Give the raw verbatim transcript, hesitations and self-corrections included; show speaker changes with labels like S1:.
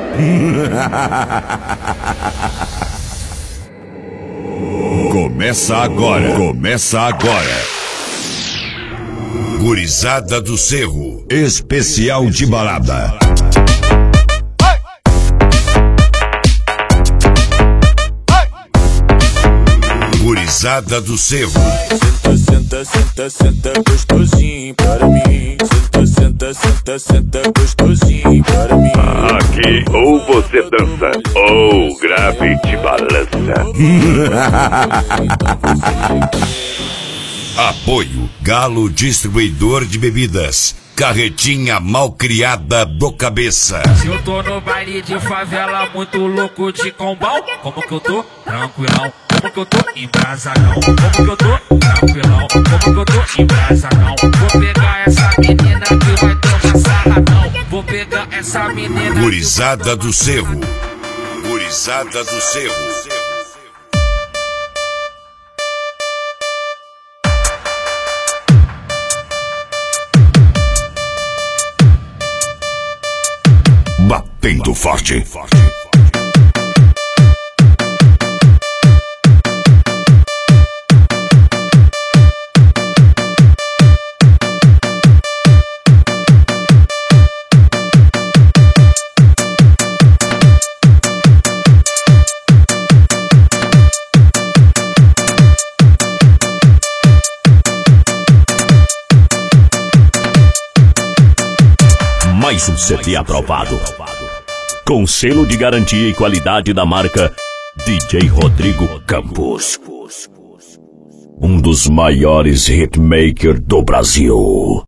S1: Começa agora, começa agora. Gurizada do Cerro, especial de balada. Gurizada do Cerro.
S2: Senta, senta, senta, senta gostosinho para mim. Senta, senta, senta, senta gostosinho para mim.
S3: Aqui ou você dança ou grave te balança.
S1: Apoio Galo Distribuidor de Bebidas. Carretinha Malcriada do Cabeça.
S4: Se eu tô no baile de favela muito louco de combão, como que eu tô? Tranquilão. Como que eu tô? Embrasadão. Como que eu tô? Tranquilão. Como que eu tô? Embrasadão. Vou pegar essa menina que vai tomar sarradão. Vou pegar essa menina.
S1: Gurizada do Cerro. Gurizada do Cerro. Batendo forte.
S5: Mais um C D aprovado, com selo de garantia e qualidade da marca D J Rodrigo Campos, um dos maiores hitmakers do Brasil.